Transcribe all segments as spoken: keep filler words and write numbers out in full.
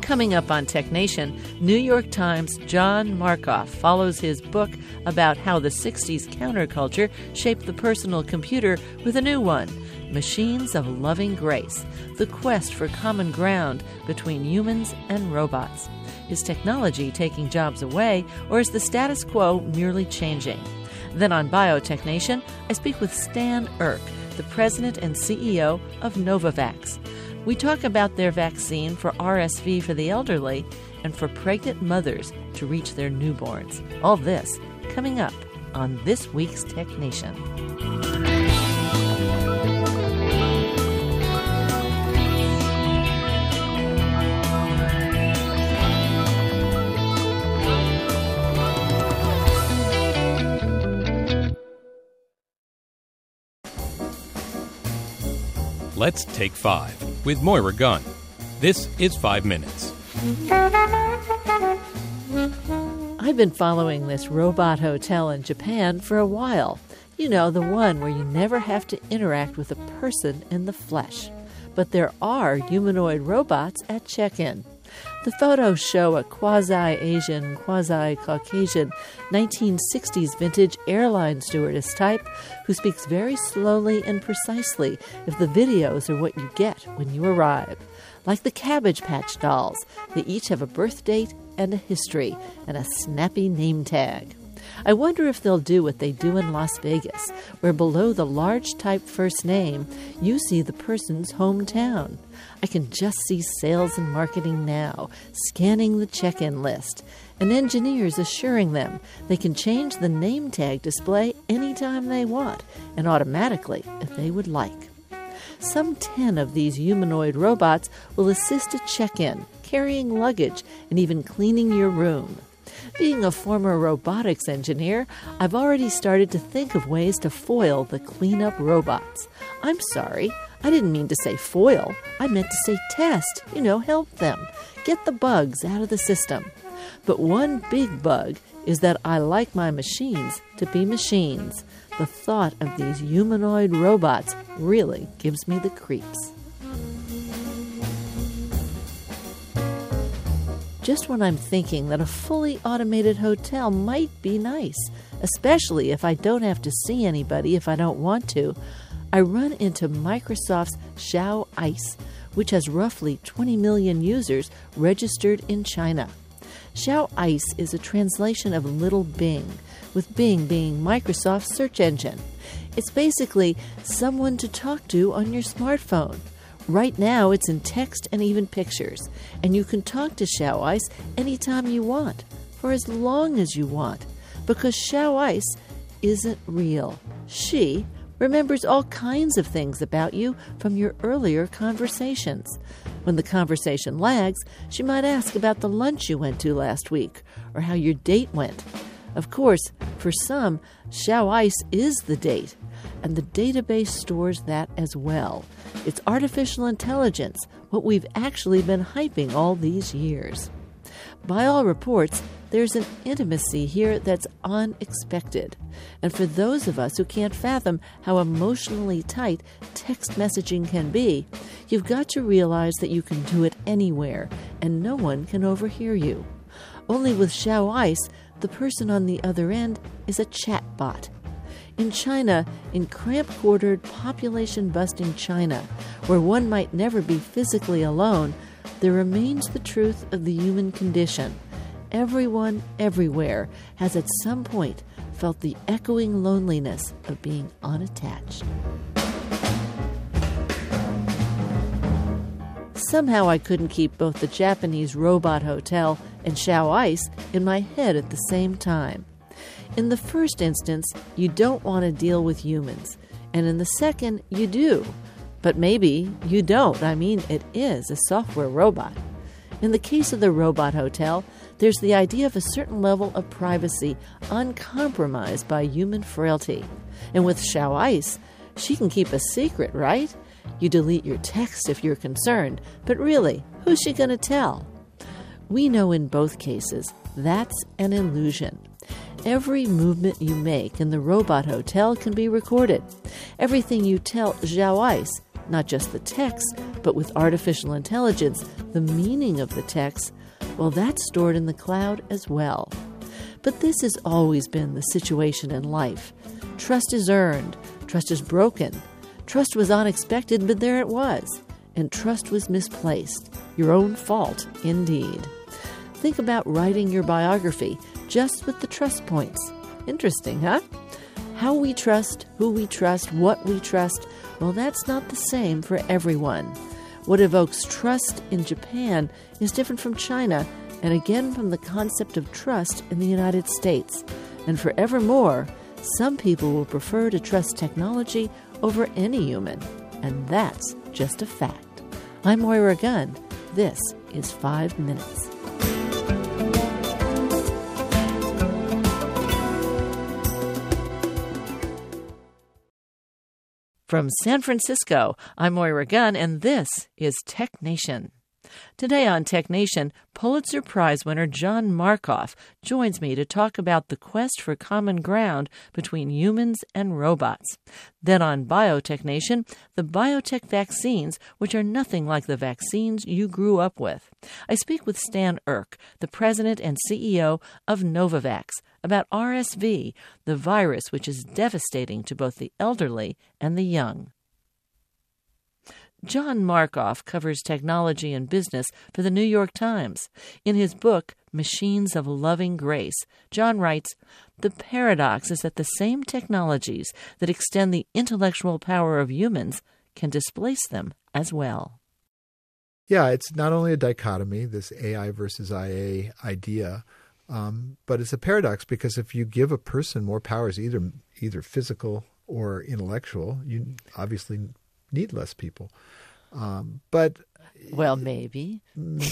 Coming up on Tech Nation, New York Times' John Markoff follows his book about how the sixties counterculture shaped the personal computer with a new one, Machines of Loving Grace, the quest for common ground between humans and robots. Is technology taking jobs away, or is the status quo merely changing? Then on Biotech Nation, I speak with Stan Erck, the president and C E O of Novavax. We talk about their vaccine for R S V for the elderly and for pregnant mothers to reach their newborns. All this coming up on this week's Tech Nation. Let's Take Five with Moira Gunn. This is Five Minutes. I've been following this robot hotel in Japan for a while. You know, the one where you never have to interact with a person in the flesh. But there are humanoid robots at check-in. The photos show a quasi-Asian, quasi-Caucasian nineteen sixties vintage airline stewardess type who speaks very slowly and precisely if the videos are what you get when you arrive. Like the Cabbage Patch dolls, they each have a birth date and a history and a snappy name tag. I wonder if they'll do what they do in Las Vegas, where below the large type first name, you see the person's hometown. I can just see sales and marketing now, scanning the check-in list, and engineers assuring them they can change the name tag display anytime they want, and automatically if they would like. Some ten of these humanoid robots will assist at check-in, carrying luggage, and even cleaning your room. Being a former robotics engineer, I've already started to think of ways to foil the cleanup robots. I'm sorry, I didn't mean to say foil. I meant to say test, you know, help them. Get the bugs out of the system. But one big bug is that I like my machines to be machines. The thought of these humanoid robots really gives me the creeps. Just when I'm thinking that a fully automated hotel might be nice, especially if I don't have to see anybody if I don't want to, I run into Microsoft's Xiao Ice, which has roughly twenty million users registered in China. Xiao Ice is a translation of Little Bing, with Bing being Microsoft's search engine. It's basically someone to talk to on your smartphone. Right now, it's in text and even pictures, and you can talk to Xiao Ice anytime you want, for as long as you want, because Xiao Ice isn't real. She remembers all kinds of things about you from your earlier conversations. When the conversation lags, she might ask about the lunch you went to last week, or how your date went. Of course, for some, Xiao Ice is the date, and the database stores that as well. It's artificial intelligence, what we've actually been hyping all these years. By all reports, there's an intimacy here that's unexpected. And for those of us who can't fathom how emotionally tight text messaging can be, you've got to realize that you can do it anywhere, and no one can overhear you. Only with Xiao Ice, the person on the other end is a chatbot. In China, in cramped-quartered, population-busting China, where one might never be physically alone, there remains the truth of the human condition. Everyone, everywhere, has at some point felt the echoing loneliness of being unattached. Somehow I couldn't keep both the Japanese robot hotel and Xiao Ice in my head at the same time. In the first instance, you don't want to deal with humans, and in the second, you do. But maybe you don't. I mean, it is a software robot. In the case of the robot hotel, there's the idea of a certain level of privacy uncompromised by human frailty. And with Xiao Ice, she can keep a secret, right? You delete your text if you're concerned, but really, who's she going to tell? We know in both cases that's an illusion. Every movement you make in the robot hotel can be recorded. Everything you tell Xiao Ice not just the text, but with artificial intelligence, the meaning of the text, well, that's stored in the cloud as well. But this has always been the situation in life. Trust is earned. Trust is broken. Trust was unexpected, but there it was. And trust was misplaced. Your own fault, indeed. Think about writing your biography just with the trust points. Interesting, huh? How we trust, who we trust, what we trust, well, that's not the same for everyone. What evokes trust in Japan is different from China, and again from the concept of trust in the United States. And forevermore, some people will prefer to trust technology over any human, and that's just a fact. I'm Moira Gunn. This is Five Minutes. From San Francisco, I'm Moira Gunn, and this is Tech Nation. Today on Tech Nation, Pulitzer Prize winner John Markoff joins me to talk about the quest for common ground between humans and robots. Then on Biotech Nation, the biotech vaccines, which are nothing like the vaccines you grew up with. I speak with Stan Erck, the president and C E O of Novavax, about R S V, the virus which is devastating to both the elderly and the young. John Markoff covers technology and business for the New York Times. In his book, Machines of Loving Grace, John writes, "The paradox is that the same technologies that extend the intellectual power of humans can displace them as well." Yeah, it's not only a dichotomy, this A I versus I A idea, um, but it's a paradox because if you give a person more powers, either either physical or intellectual, you obviously need less people. Um, but well, maybe,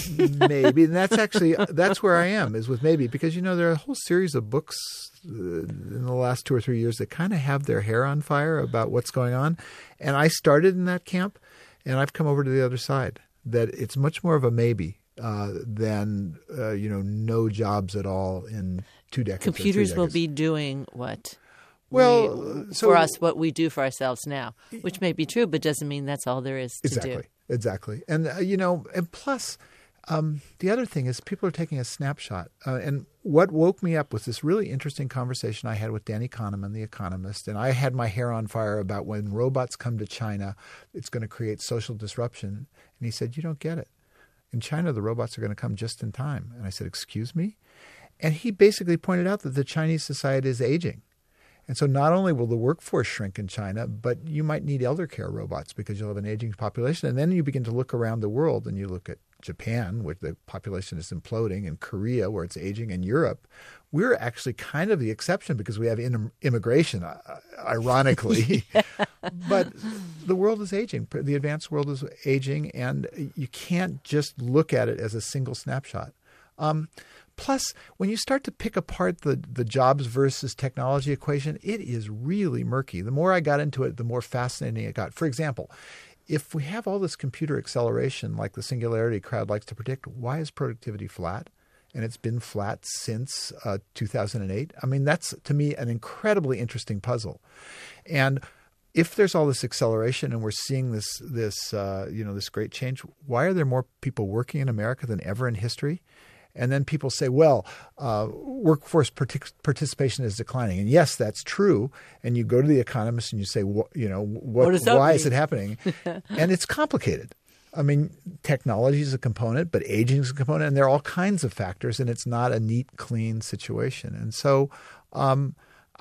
maybe, and that's actually that's where I am is with maybe because you know there are a whole series of books uh, in the last two or three years that kind of have their hair on fire about what's going on, and I started in that camp, and I've come over to the other side that it's much more of a maybe uh, than uh, you know no jobs at all in two decades. Computers or three decades. will be doing what? Well, we, so, for us, what we do for ourselves now, which may be true, but doesn't mean that's all there is to exactly, do. Exactly. And, uh, you know, and plus, um, the other thing is people are taking a snapshot. Uh, and what woke me up was this really interesting conversation I had with Danny Kahneman, the economist. And I had my hair on fire about when robots come to China, it's going to create social disruption. And he said, you don't get it. In China, the robots are going to come just in time. And I said, excuse me? And he basically pointed out that the Chinese society is aging. And so not only will the workforce shrink in China, but you might need elder care robots because you'll have an aging population. And then you begin to look around the world and you look at Japan, where the population is imploding, and Korea, where it's aging, and Europe. We're actually kind of the exception because we have in- immigration, uh, ironically. Yeah. But the world is aging. The advanced world is aging, and you can't just look at it as a single snapshot. Um, Plus, when you start to pick apart the, the jobs versus technology equation, it is really murky. The more I got into it, the more fascinating it got. For example, if we have all this computer acceleration like the singularity crowd likes to predict, why is productivity flat? And it's been flat since uh, two thousand eight. I mean, that's, to me, an incredibly interesting puzzle. And if there's all this acceleration and we're seeing this, this uh, you know, this great change, why are there more people working in America than ever in history? And then people say, well, uh, workforce partic- participation is declining. And yes, that's true. And you go to the economist and you say, wh- you know, what, what why mean? is it happening? And it's complicated. I mean, technology is a component, but aging is a component. And there are all kinds of factors. And it's not a neat, clean situation. And so um,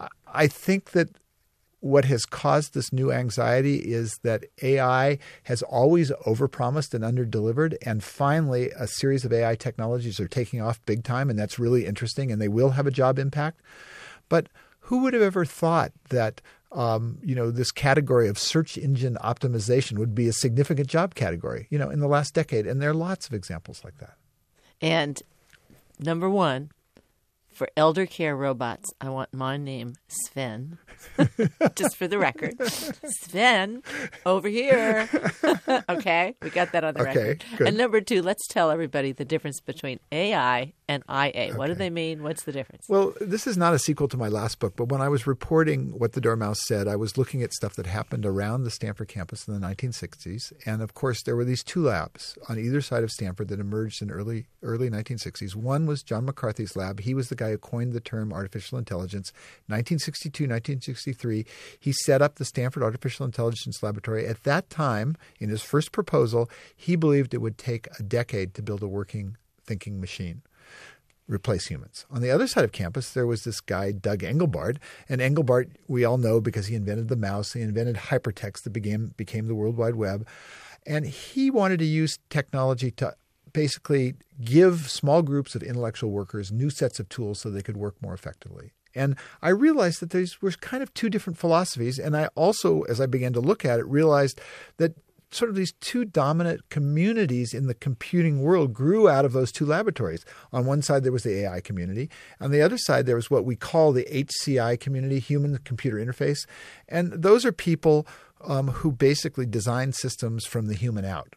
I think that what has caused this new anxiety is that A I has always overpromised and underdelivered. And finally, a series of A I technologies are taking off big time. And that's really interesting. And they will have a job impact. But who would have ever thought that, um, you know, this category of search engine optimization would be a significant job category, you know, in the last decade? And there are lots of examples like that. And number one, For elder care robots, I want my name Sven, just for the record. Sven, over here. Okay, we got that on the okay, record. Good. And number two, let's tell everybody the difference between A I and I A. What Okay. do they mean? What's the difference? Well, this is not a sequel to my last book, but when I was reporting What the Dormouse Said, I was looking at stuff that happened around the Stanford campus in the nineteen sixties. And of course, there were these two labs on either side of Stanford that emerged in early early nineteen sixties. One was John McCarthy's lab. He was the guy who coined the term artificial intelligence. nineteen sixty-two, nineteen sixty-three, he set up the Stanford Artificial Intelligence Laboratory. At that time, in his first proposal, he believed it would take a decade to build a working thinking machine. Replace humans. On the other side of campus, there was this guy, Doug Engelbart. And Engelbart, we all know because he invented the mouse. He invented hypertext that became, became the World Wide Web. And he wanted to use technology to basically give small groups of intellectual workers new sets of tools so they could work more effectively. And I realized that these were kind of two different philosophies. And I also, as I began to look at it, realized that sort of these two dominant communities in the computing world grew out of those two laboratories. On one side, there was the A I community. On the other side, there was what we call the H C I community, human-computer interface. And those are people um, who basically design systems from the human out.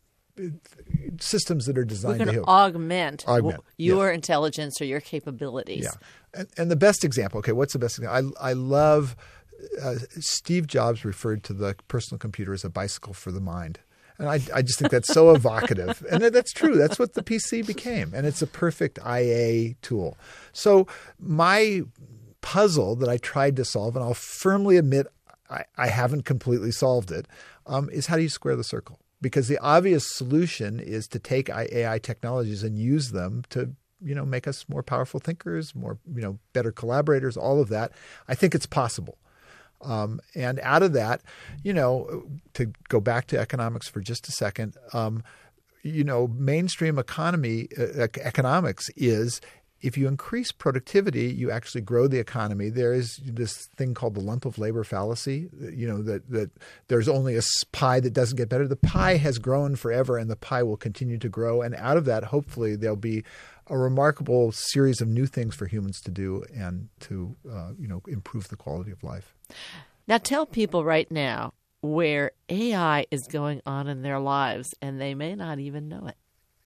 Systems that are designed We're going to to augment, augment w- your yes. intelligence or your capabilities. Yeah. And, and the best example, okay, what's the best example? I, I love uh, Steve Jobs referred to the personal computer as a bicycle for the mind. And I, I just think that's so evocative. And that's true. That's what the P C became. And it's a perfect I A tool. So my puzzle that I tried to solve, and I'll firmly admit I, I haven't completely solved it, um, is how do you square the circle? Because the obvious solution is to take A I technologies and use them to, you know, make us more powerful thinkers, more, you know, better collaborators, all of that. I think it's possible. Um, and out of that, you know, to go back to economics for just a second, um, you know, mainstream economy uh, economics is if you increase productivity, you actually grow the economy. There is this thing called the lump of labor fallacy, you know, that, that there's only a pie that doesn't get better. The pie has grown forever and the pie will continue to grow. And out of that, hopefully, there'll be a remarkable series of new things for humans to do and to, uh, you know, improve the quality of life. Now tell people right now where A I is going on in their lives and they may not even know it.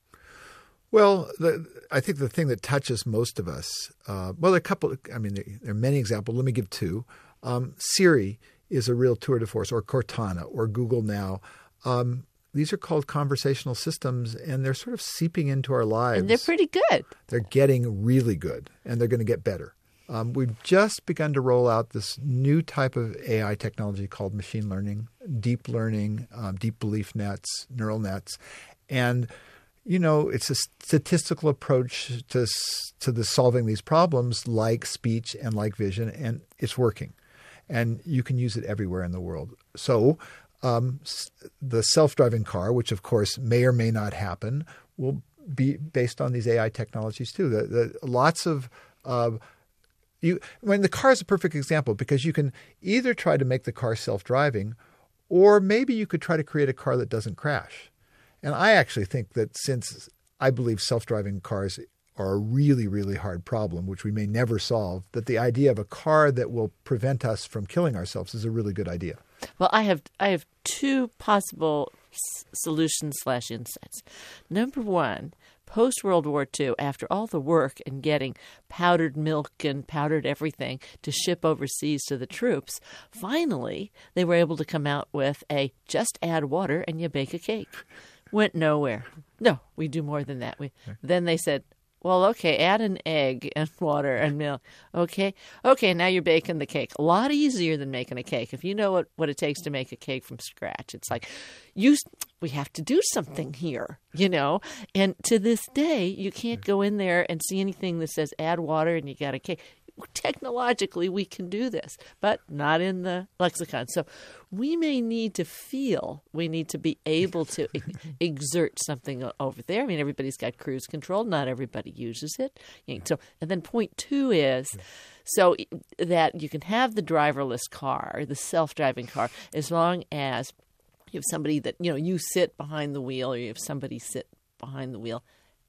Well, the, I think the thing that touches most of us, uh, well, there are a couple, I mean, there, there are many examples. Let me give two. Um, Siri is a real tour de force, or Cortana, or Google Now. Um, these are called conversational systems, and they're sort of seeping into our lives. And they're pretty good. They're getting really good, and they're going to get better. Um, we've just begun to roll out this new type of A I technology called machine learning, deep learning, um, deep belief nets, neural nets, and you know, it's a statistical approach to to the solving these problems like speech and like vision, and it's working. And you can use it everywhere in the world. So um, the self-driving car, which of course may or may not happen, will be based on these A I technologies too. The, the, lots of uh, you. I mean, the car is a perfect example because you can either try to make the car self-driving, or maybe you could try to create a car that doesn't crash. And I actually think that since I believe self-driving cars are a really, really hard problem, which we may never solve, that the idea of a car that will prevent us from killing ourselves is a really good idea. Well, I have I have two possible s- solutions slash insights. Number one, post-World War Two, after all the work in getting powdered milk and powdered everything to ship overseas to the troops, finally they were able to come out with a just add water and you bake a cake. Went nowhere. No, we do more than that. We okay. Then they said, well, okay, add an egg and water and milk. Okay, okay, now you're baking the cake. A lot easier than making a cake. If you know what, what it takes to make a cake from scratch, it's like, you, we have to do something here, you know. And to this day, you can't go in there and see anything that says add water and you got a cake. Technologically, we can do this, but not in the lexicon. So we may need to feel, we need to be able to ex- exert something over there. I mean, everybody's got cruise control. Not everybody uses it. So, and then point two is so that you can have the driverless car, the self-driving car, as long as you have somebody that, you know, you sit behind the wheel or you have somebody sit behind the wheel.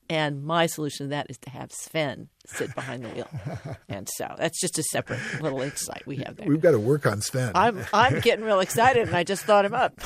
And my solution to that is to have Sven sit behind the wheel. And so that's just a separate little insight we have there. We've got to work on Sven. I'm I'm getting real excited, and I just thought him up.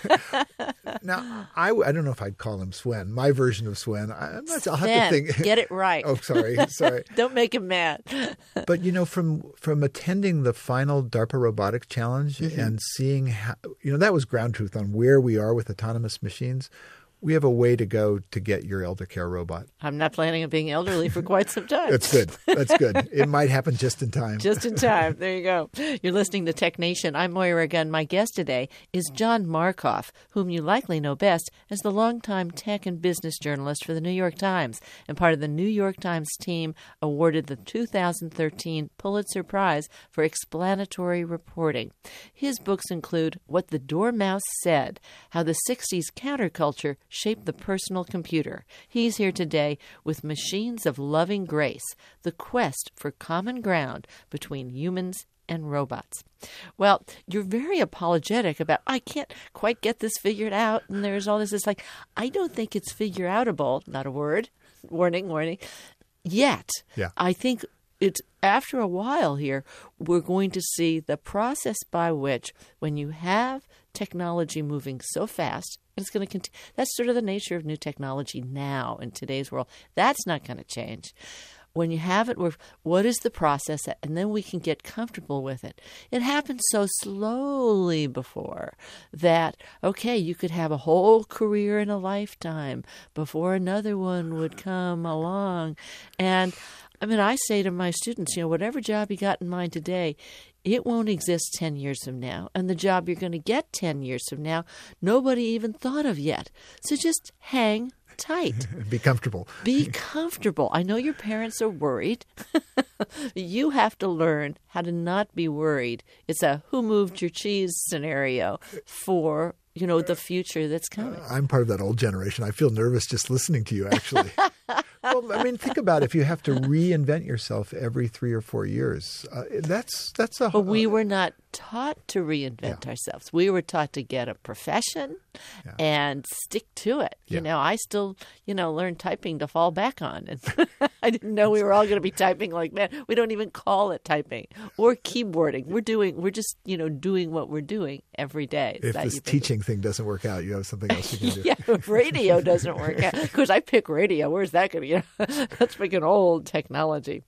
Now, I, I don't know if I'd call him Sven. My version of Sven. I, I'm not, I'll have Sven, to think. get it right. Oh, sorry, sorry. Don't make him mad. But, you know, from from attending the final DARPA Robotics Challenge mm-hmm. and seeing how, you know, that was ground truth on where we are with autonomous machines. We have a way to go to get your elder care robot. I'm not planning on being elderly for quite some time. That's good. That's good. It might happen just in time. Just in time. There you go. You're listening to Tech Nation. I'm Moira Gunn. My guest today is John Markoff, whom you likely know best as the longtime tech and business journalist for the New York Times and part of the New York Times team awarded the two thousand thirteen Pulitzer Prize for explanatory reporting. His books include What the Dormouse Said, How the sixties Counterculture Shaped the Personal Computer. He's here today with Machines of Loving Grace, the quest for common ground between humans and robots. Well, you're very apologetic about, I can't quite get this figured out, and there's all this. It's like, I don't think it's figure-outable, not a word, warning, warning, yet. Yeah. I think it's after a while here, we're going to see the process by which when you have technology moving so fast, and it's going to continue. That's sort of the nature of new technology now in today's world. That's not going to change. When you have it, what is the process? And then we can get comfortable with it. It happened so slowly before that, okay, you could have a whole career in a lifetime before another one would come along. And I mean, I say to my students, you know, whatever job you got in mind today, it won't exist ten years from now. And the job you're going to get ten years from now, nobody even thought of yet. So just hang tight. Be comfortable. Be comfortable. I know your parents are worried. You have to learn how to not be worried. It's a who moved your cheese scenario for, you know, the future that's coming. Uh, I'm part of that old generation. I feel nervous just listening to you, actually. Well, I mean, think about it. If you have to reinvent yourself every three or four years, uh, that's that's a. But we were not taught to reinvent yeah. ourselves. We were taught to get a profession yeah. and stick to it. Yeah. You know, I still, you know, learned typing to fall back on, and I didn't know we were all going to be typing like that. We don't even call it typing or keyboarding. We're doing, we're just, you know, doing what we're doing every day. If this teaching thing doesn't work out, you have something else you can do. Yeah, if radio doesn't work out, because I pick radio. Where's that going to? You know, that's freaking old technology.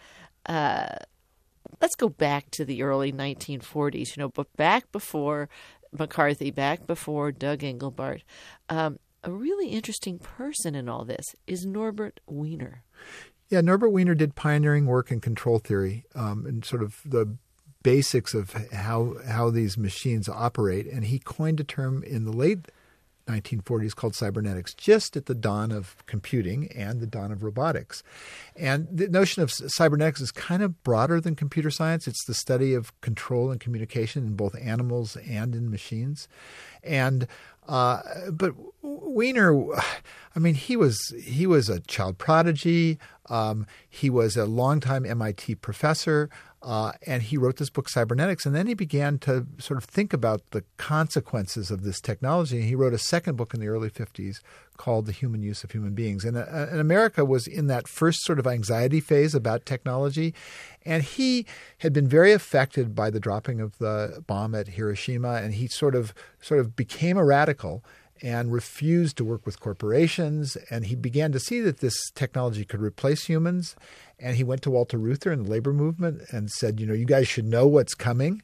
Uh, let's go back to the early nineteen forties, you know, but back before McCarthy, back before Doug Engelbart. Um, a really interesting person in all this is Norbert Wiener. Yeah, Norbert Wiener did pioneering work in control theory um, and sort of the basics of how how these machines operate. And he coined a term in the late nineteen forties called cybernetics, just at the dawn of computing and the dawn of robotics. And the notion of cybernetics is kind of broader than computer science. It's the study of control and communication in both animals and in machines. And uh, but Wiener, I mean, he was he was a child prodigy. Um, he was a longtime M I T professor. Uh, and he wrote this book, Cybernetics, and then he began to sort of think about the consequences of this technology. And he wrote a second book in the early fifties called The Human Use of Human Beings. And, uh, and America was in that first sort of anxiety phase about technology. And he had been very affected by the dropping of the bomb at Hiroshima, and he sort of sort of became a radical and refused to work with corporations. And he began to see that this technology could replace humans. And he went to Walter Reuther and the labor movement and said, you know, you guys should know what's coming.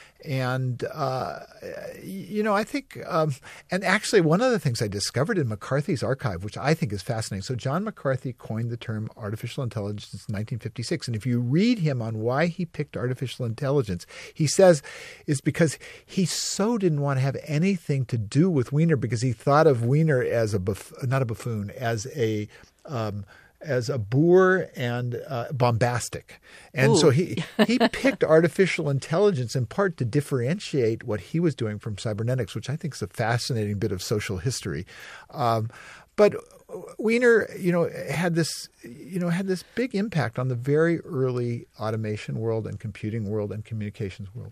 And, uh, you know, I think um, – and actually one of the things I discovered in McCarthy's archive, which I think is fascinating. So John McCarthy coined the term artificial intelligence in nineteen fifty-six. And if you read him on why he picked artificial intelligence, he says it's because he so didn't want to have anything to do with Wiener because he thought of Wiener as a buff- – not a buffoon, as a um, – as a boor and uh, bombastic. And Ooh. so he, he picked artificial intelligence in part to differentiate what he was doing from cybernetics, which I think is a fascinating bit of social history. Um, but Wiener, you know, had this, you know, had this big impact on the very early automation world and computing world and communications world.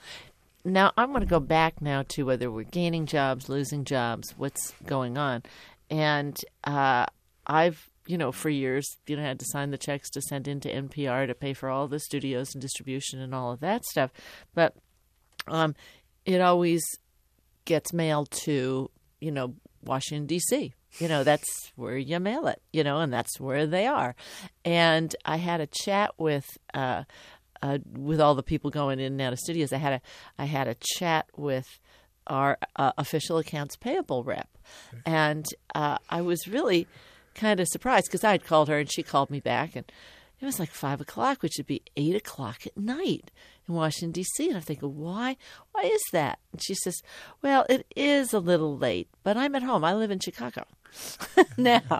Now, I'm going to go back now to whether we're gaining jobs, losing jobs, what's going on. And uh, I've you know, for years, you know, had to sign the checks to send into N P R to pay for all the studios and distribution and all of that stuff. But um, it always gets mailed to, you know, Washington, D C. You know, that's where you mail it, you know, and that's where they are. And I had a chat with uh, uh, with all the people going in and out of studios. I had a I had a chat with our uh, official accounts payable rep. Okay. And uh, I was really kind of surprised because I had called her and she called me back, and it was like five o'clock, which would be eight o'clock at night in Washington, D C. And I'm thinking, why? Why is that? And she says, well, it is a little late, but I'm at home. I live in Chicago. Now,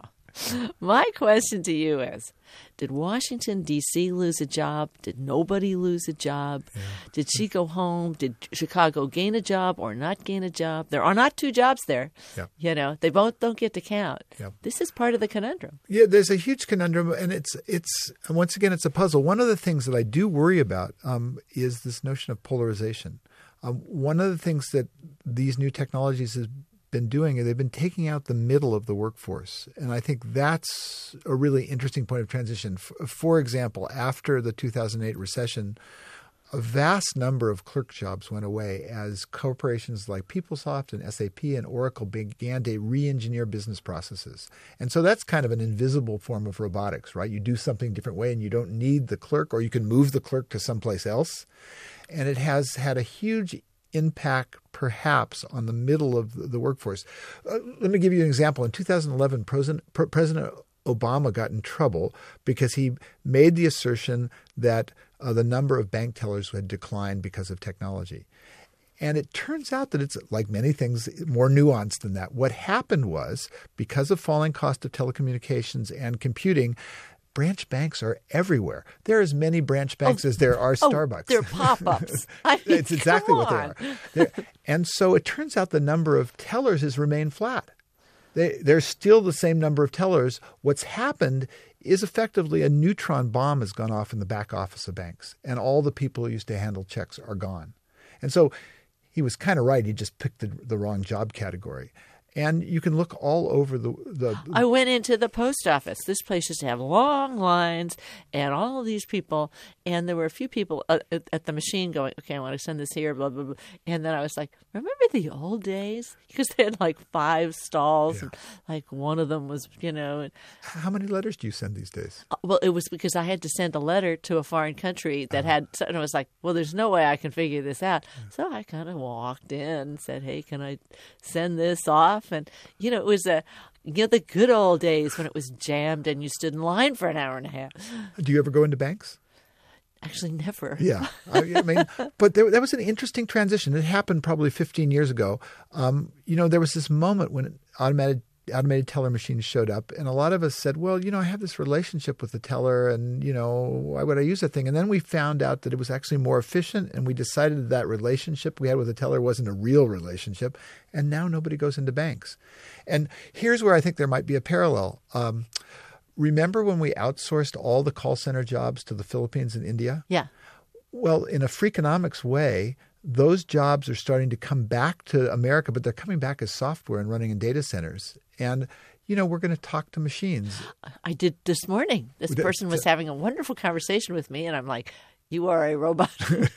my question to you is, did Washington, D C lose a job? Did nobody lose a job? Yeah. Did she go home? Did Chicago gain a job or not gain a job? There are not two jobs there. Yeah. You know, they both don't get to count. Yeah. This is part of the conundrum. Yeah, there's a huge conundrum, and it's, it's once again, it's a puzzle. One of the things that I do worry about um, is this notion of polarization. Um, one of the things that these new technologies has been doing is they've been taking out the middle of the workforce. And I think that's a really interesting point of transition. For, for example, after the two thousand eight recession, a vast number of clerk jobs went away as corporations like PeopleSoft and S A P and Oracle began to re-engineer business processes. And so that's kind of an invisible form of robotics, right? You do something a different way and you don't need the clerk, or you can move the clerk to someplace else. And it has had a huge impact perhaps on the middle of the workforce. Uh, let me give you an example. In two thousand eleven, President, President Obama got in trouble because he made the assertion that uh, the number of bank tellers had declined because of technology. And it turns out that it's, like many things, more nuanced than that. What happened was, because of falling cost of telecommunications and computing, branch banks are everywhere. There are as many branch banks oh, as there are Starbucks. Oh, they're pop-ups. I mean, it's exactly what they are. They're, and so it turns out the number of tellers has remained flat. They, there's still the same number of tellers. What's happened is effectively a neutron bomb has gone off in the back office of banks, and all the people who used to handle checks are gone. And so he was kind of right. He just picked the, the wrong job category. And you can look all over the, the... I went into the post office. This place used to have long lines and all of these people. And there were a few people at, at the machine going, okay, I want to send this here, blah, blah, blah. And then I was like, remember the old days? Because they had like five stalls. Yeah. And like one of them was, you know... And, how many letters do you send these days? Well, it was because I had to send a letter to a foreign country that uh-huh. had... And I was like, well, there's no way I can figure this out. Yeah. So I kind of walked in and said, hey, can I send this off? And, you know, it was a, you know, the good old days when it was jammed and you stood in line for an hour and a half. Do you ever go into banks? Actually, never. Yeah. I, I mean, but there, that was an interesting transition. It happened probably fifteen years ago. Um, you know, there was this moment when automated automated teller machines showed up, and a lot of us said, well, you know, I have this relationship with the teller, and, you know, why would I use that thing? And then we found out that it was actually more efficient, and we decided that that relationship we had with the teller wasn't a real relationship, and now nobody goes into banks. And here's where I think there might be a parallel. Um, remember when we outsourced all the call center jobs to the Philippines and India? Yeah. Well, in a Freakonomics way, those jobs are starting to come back to America, but they're coming back as software and running in data centers. And, you know, we're going to talk to machines. I did this morning. This person was having a wonderful conversation with me, and I'm like, you are a robot.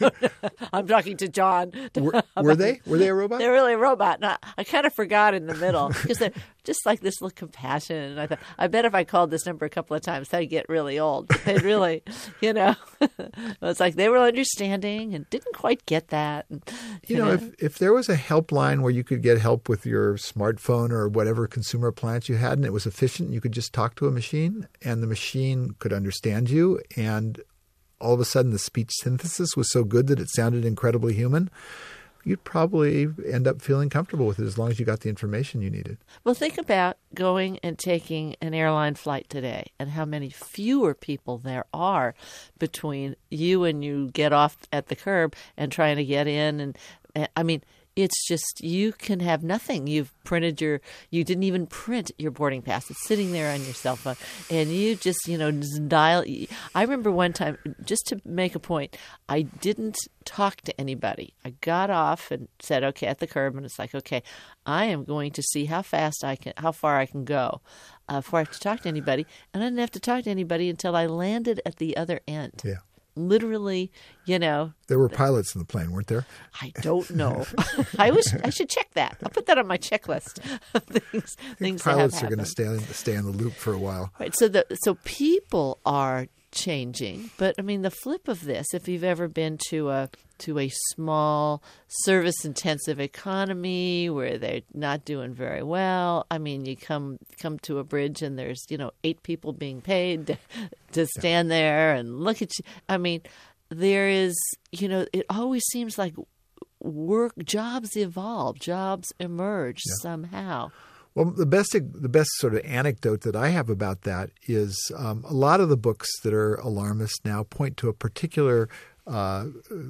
I'm talking to John. Were, were they? Were they a robot? They're really a robot. And I, I kind of forgot in the middle because they're just like this little compassion. And I thought, I bet if I called this number a couple of times, they'd get really old. They'd really, you know, it's like they were understanding and didn't quite get that. And, you, you know, know, if if there was a helpline where you could get help with your smartphone or whatever consumer appliance you had, and it was efficient, you could just talk to a machine, and the machine could understand you, and all of a sudden the speech synthesis was so good that it sounded incredibly human, you'd probably end up feeling comfortable with it as long as you got the information you needed. Well, think about going and taking an airline flight today and how many fewer people there are between you and you get off at the curb and trying to get in. And I mean, it's just you can have nothing. You've printed your, you didn't even print your boarding pass. It's sitting there on your cell phone, and you just, you know, just dial. I remember one time, just to make a point, I didn't talk to anybody. I got off and said, okay, at the curb, and it's like, okay, I am going to see how fast I can, how far I can go uh, before I have to talk to anybody. And I didn't have to talk to anybody until I landed at the other end. Yeah. Literally, you know. There were pilots in the plane, weren't there? I don't know. I was. I should check that. I'll put that on my checklist of things. things pilots that have are going to stay on, stay on the loop for a while. Right. So the so people are changing, but I mean the flip of this. If you've ever been to a to a small service-intensive economy where they're not doing very well, I mean, you come come to a bridge and there's you know eight people being paid to, to stand yeah. there and look at you. I mean, there is you know it always seems like work jobs evolve, jobs emerge yeah. somehow. Well, the best the best sort of anecdote that I have about that is um, a lot of the books that are alarmist now point to a particular uh,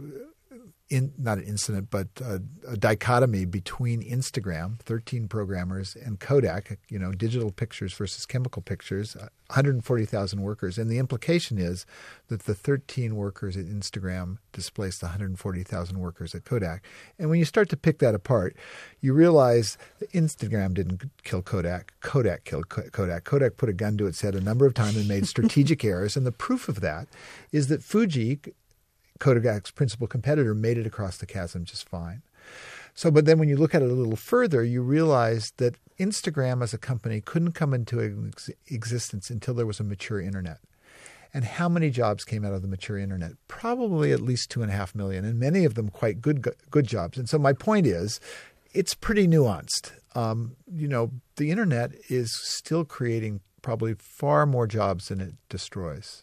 in not an incident, but a, a dichotomy between Instagram, thirteen programmers, and Kodak, you know, digital pictures versus chemical pictures, one hundred forty thousand workers. And the implication is that the thirteen workers at Instagram displaced one hundred forty thousand workers at Kodak. And when you start to pick that apart, you realize that Instagram didn't kill Kodak. Kodak killed Kodak. Kodak put a gun to its head a number of times and made strategic errors. And the proof of that is that Fuji, Kodak's principal competitor, made it across the chasm just fine. So, but then when you look at it a little further, you realize that Instagram as a company couldn't come into ex- existence until there was a mature internet. And how many jobs came out of the mature internet? Probably at least two and a half million, and many of them quite good good jobs. And so my point is, it's pretty nuanced. Um, you know, the internet is still creating probably far more jobs than it destroys.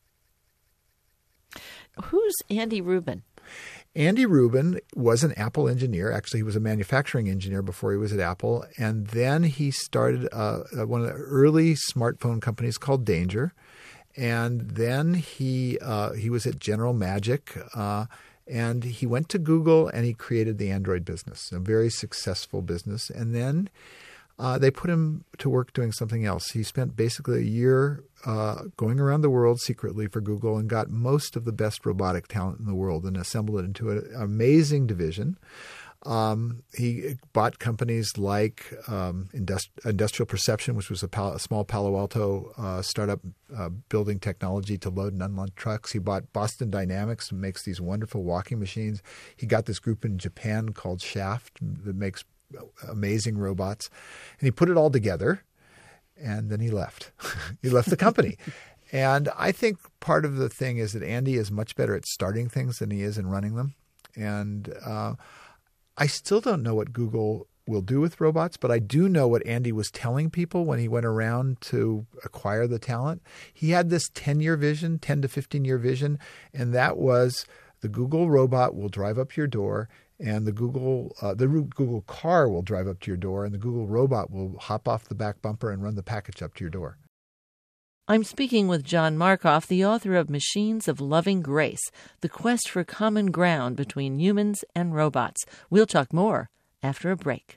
Who's Andy Rubin? Andy Rubin was an Apple engineer. Actually, he was a manufacturing engineer before he was at Apple. And then he started uh, one of the early smartphone companies called Danger. And then he uh, he was at General Magic. Uh, and he went to Google and he created the Android business, a very successful business. And then uh, they put him to work doing something else. He spent basically a year uh, going around the world secretly for Google and got most of the best robotic talent in the world and assembled it into an amazing division. Um, he bought companies like um, Indust- Industrial Perception, which was a, Pal- a small Palo Alto uh, startup uh, building technology to load and unload trucks. He bought Boston Dynamics, who makes these wonderful walking machines. He got this group in Japan called Shaft that makes amazing robots. And he put it all together, and then he left. He left the company. And I think part of the thing is that Andy is much better at starting things than he is in running them. And uh, I still don't know what Google will do with robots, but I do know what Andy was telling people when he went around to acquire the talent. He had this ten-year vision, ten to fifteen-year vision, and that was the Google robot will drive up your door, and the Google uh, the Google car will drive up to your door, and the Google robot will hop off the back bumper and run the package up to your door. I'm speaking with John Markoff, the author of Machines of Loving Grace, The Quest for Common Ground Between Humans and Robots. We'll talk more after a break.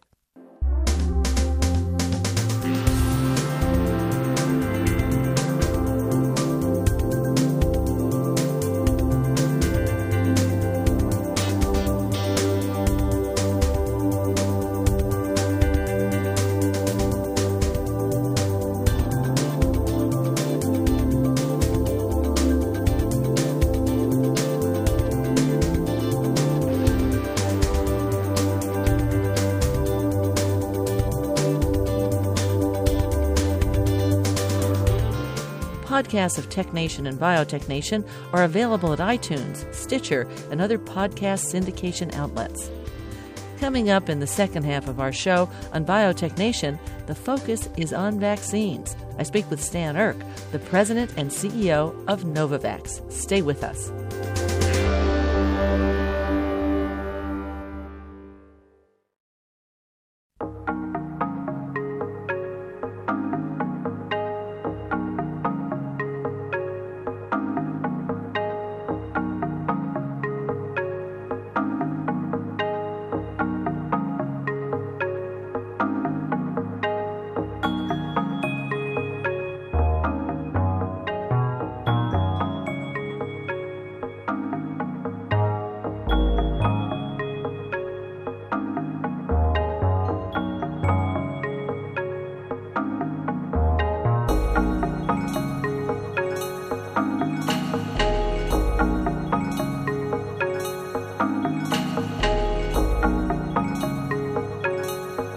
Podcasts of Tech Nation and Biotech Nation are available at iTunes, Stitcher, and other podcast syndication outlets. Coming up in the second half of our show on Biotech Nation, the focus is on vaccines. I speak with Stan Erck, the president and C E O of Novavax. Stay with us.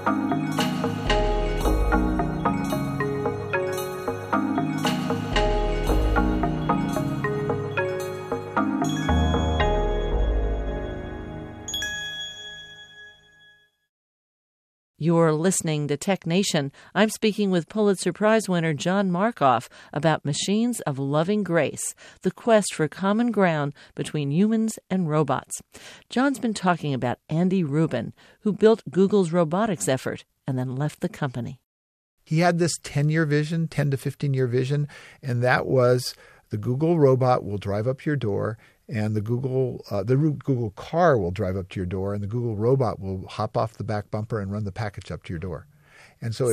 You're listening to Tech Nation. I'm speaking with Pulitzer Prize winner John Markoff about Machines of Loving Grace, the quest for common ground between humans and robots. John's been talking about Andy Rubin, who built Google's robotics effort and then left the company. He had this ten-year vision, ten to fifteen-year vision, and that was the Google robot will drive up your door, and the Google uh, the Google car will drive up to your door, and the Google robot will hop off the back bumper and run the package up to your door. And so, if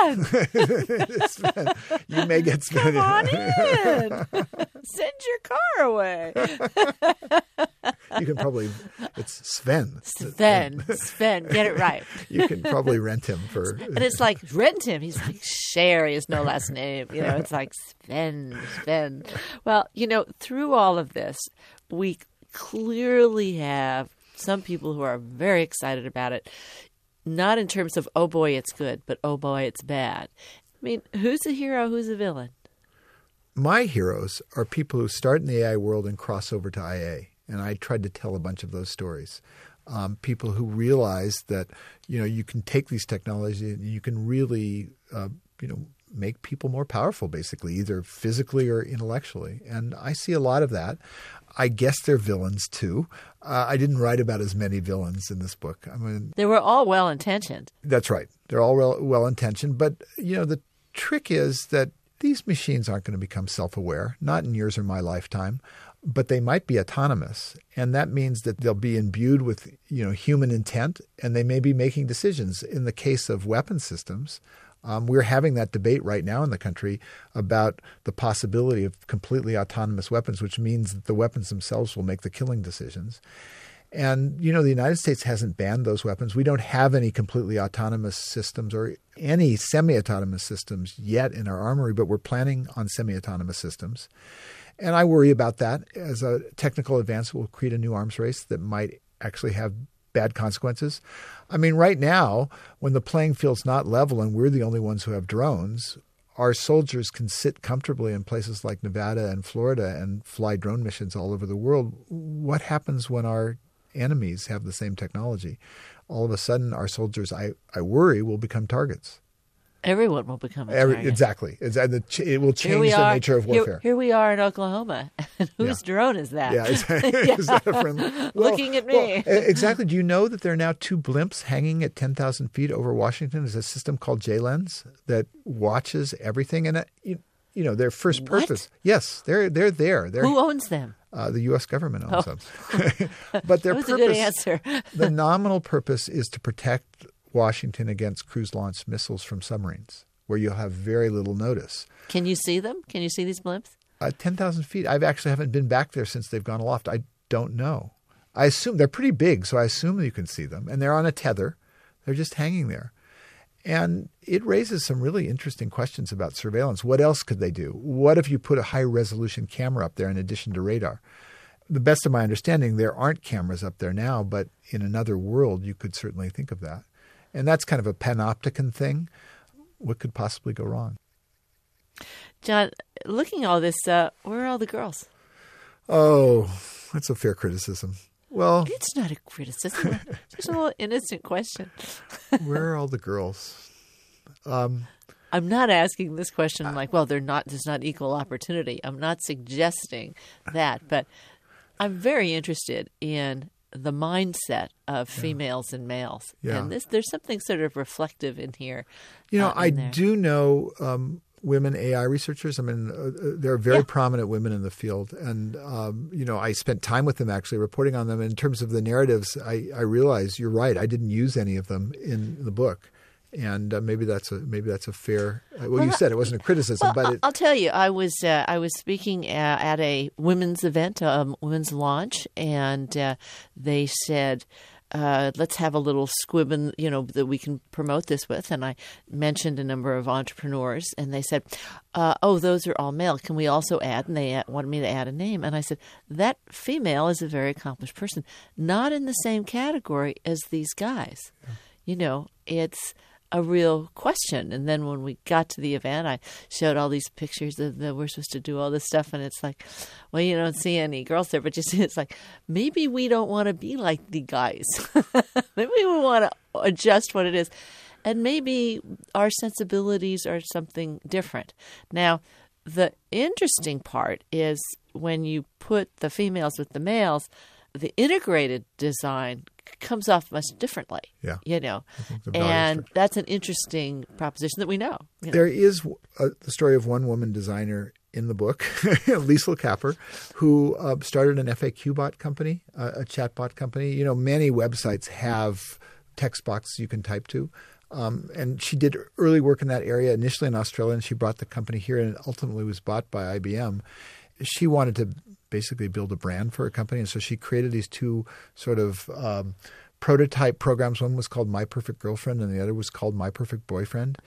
Sven, you may get Sven. Come on in. Send your car away. You can probably it's Sven. Sven, Sven, get it right. You can probably rent him for. And it's like rent him. He's like Cher. He has no last name. You know, it's like Sven, Sven. Well, you know, through all of this, we clearly have some people who are very excited about it. Not in terms of, oh, boy, it's good, but, oh, boy, it's bad. I mean, who's a hero? Who's a villain? My heroes are people who start in the A I world and cross over to I A. And I tried to tell a bunch of those stories. Um, people who realize that, you know, you can take these technologies and you can really, uh, you know, make people more powerful, basically, either physically or intellectually. And I see a lot of that. I guess they're villains, too. Uh, I didn't write about as many villains in this book. I mean, they were all well-intentioned. That's right. They're all well, well-intentioned. But, you know, the trick is that these machines aren't going to become self-aware, not in yours or my lifetime, but they might be autonomous. And that means that they'll be imbued with, you know, human intent, and they may be making decisions. In the case of weapon systems, Um, we're having that debate right now in the country about the possibility of completely autonomous weapons, which means that the weapons themselves will make the killing decisions. And, you know, the United States hasn't banned those weapons. We don't have any completely autonomous systems or any semi-autonomous systems yet in our armory, but we're planning on semi-autonomous systems. And I worry about that. As a technical advance will create a new arms race that might actually have bad consequences. I mean, right now, when the playing field's not level and we're the only ones who have drones, our soldiers can sit comfortably in places like Nevada and Florida and fly drone missions all over the world. What happens when our enemies have the same technology? All of a sudden, our soldiers, I, I worry, will become targets. Everyone will become a Every, target. Exactly. It will change the are, nature of warfare. Here, here we are in Oklahoma. Whose yeah. drone is that? Yeah, exactly. yeah. Is that a friendly? Well, Looking at me. Well, exactly. Do you know that there are now two blimps hanging at ten thousand feet over Washington? There's a system called J-Lens that watches everything. And, uh, you, you know, their first what? purpose. Yes, they're they're there. They're, Who owns them? Uh, the U S government owns oh. them. But their that was purpose, a good answer. the nominal purpose is to protect Washington against cruise-launched missiles from submarines, where you'll have very little notice. Can you see them? Can you see these blimps? Uh, ten thousand feet. I actually haven't been back there since they've gone aloft. I don't know. I assume they're pretty big, so I assume you can see them. And they're on a tether. They're just hanging there. And it raises some really interesting questions about surveillance. What else could they do? What if you put a high-resolution camera up there in addition to radar? The best of my understanding, there aren't cameras up there now, but in another world, you could certainly think of that. And that's kind of a panopticon thing. What could possibly go wrong? John, looking at all this, uh, where are all the girls? Oh, that's a fair criticism. Well, it's not a criticism. It's a little innocent question. Where are all the girls? Um, I'm not asking this question like, well, they're not. There's not equal opportunity. I'm not suggesting that, but I'm very interested in the mindset of females yeah. and males, yeah. and this there's something sort of reflective in here. You know, uh, I there. do know. Um, Women A I researchers. I mean, uh, there are very yeah. prominent women in the field. And, um, you know, I spent time with them actually reporting on them. In terms of the narratives, I, I realize you're right. I didn't use any of them in the book. And uh, maybe that's a maybe that's a fair – well, well, you said it wasn't a criticism. Well, but it, I'll tell you, I was uh, I was speaking at, at a women's event, a um, women's launch, and uh, they said – Uh, let's have a little squib, in, you know, that we can promote this with. And I mentioned a number of entrepreneurs, and they said, uh, oh, those are all male. Can we also add? And they add, wanted me to add a name. And I said, that female is a very accomplished person, not in the same category as these guys. Yeah. You know, it's a real question. And then when we got to the event, I showed all these pictures of that we're supposed to do all this stuff. And it's like, well, you don't see any girls there, but you see, it's like, maybe we don't want to be like the guys. Maybe we want to adjust what it is. And maybe our sensibilities are something different. Now, the interesting part is when you put the females with the males, the integrated design comes off much differently. Yeah. You know, and and that's an interesting proposition that we know. You know? There is a, the story of one woman designer in the book, Liesl Kapper, who uh, started an F A Q bot company, uh, a chatbot company. You know, many websites have text boxes you can type to. Um, and she did early work in that area, initially in Australia, and she brought the company here and it ultimately was bought by I B M. She wanted to basically build a brand for her company, and so she created these two sort of um, prototype programs. One was called My Perfect Girlfriend and the other was called My Perfect Boyfriend.